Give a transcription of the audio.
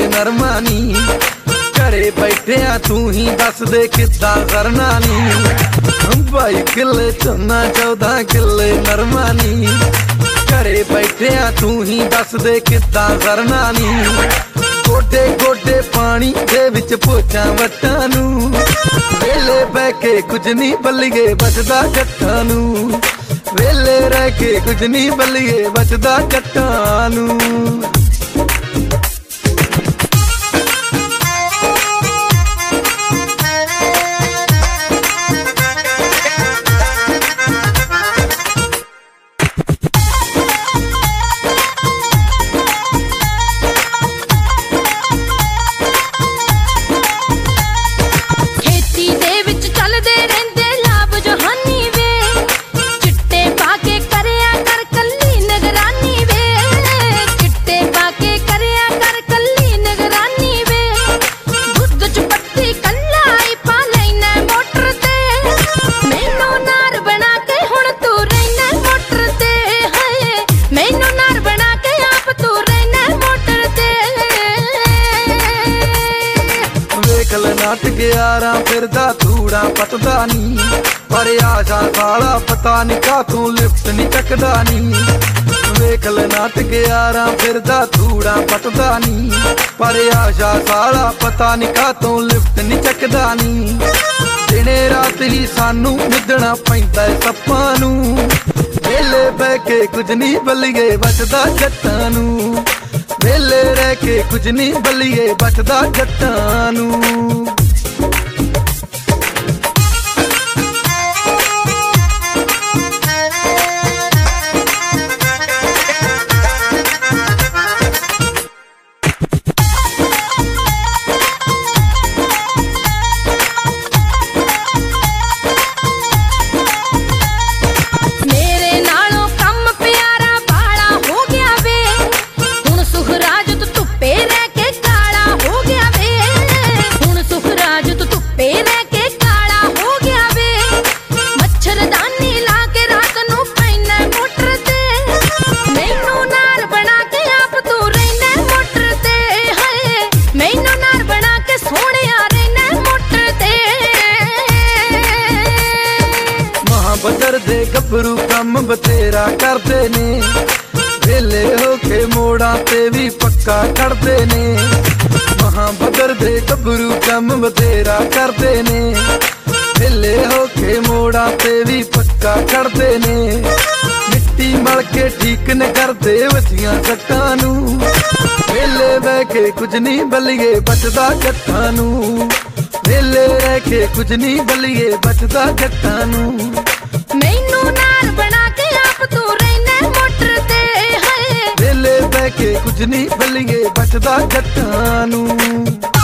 नरमा नी। घरे बैठिया तू ही दस दे किद्दां करना नी। 22 किले झोना 14 किले नरमा नी। घरे बैठिया तू ही दस दे किद्दां करना नी। गोडे गोडे पानी दे विच पोचां वट्टां नू। वेले बह के कुछ नहीं बल्लिए बचदा जट्टां नू। वेले रह के कुछ नहीं बल्लिए बचदा जट्टां नू। नाटक यारा फिरदा धूड़ा पटदा नी। पर आशा साला पता नी कातों लिफ्ट नी चकदा नी। वेखल नाटक यारा फिरदा धूड़ा पटदा नी। पर आशा साला पता नी कातों लिफ्ट नी चकदा नी। दिने रात ही सानू मिदना पैंदा सप्पां नू। वेले बह के कुछ नी बल्लिए बचदा जट्टां नू। वेले रह के कुछ नहीं बल्लिए बचदा जट्टां नू। बदर दे गभरू कम बतेरा करते ने। वेले होके मोड़ा ते भी पक्का खड़ते ने। महाबदर दे गभरू कम बतेरा करते ने। वेले होके मोड़ा ते भी पक्का खड़ते ने। मिट्टी मल के ठीक न करते वसियां सट्टां नू। वेले बह के कुछ नहीं बल्लिए बचदा जट्टां नू। वेले रह के कुछ नहीं बल्लिए बचदा जट्टां नू। मैनू नार बना के आप तू रहना मोटर ते है। वेले बह के कुछ नहीं बल्लिए बचदा जट्टां नू।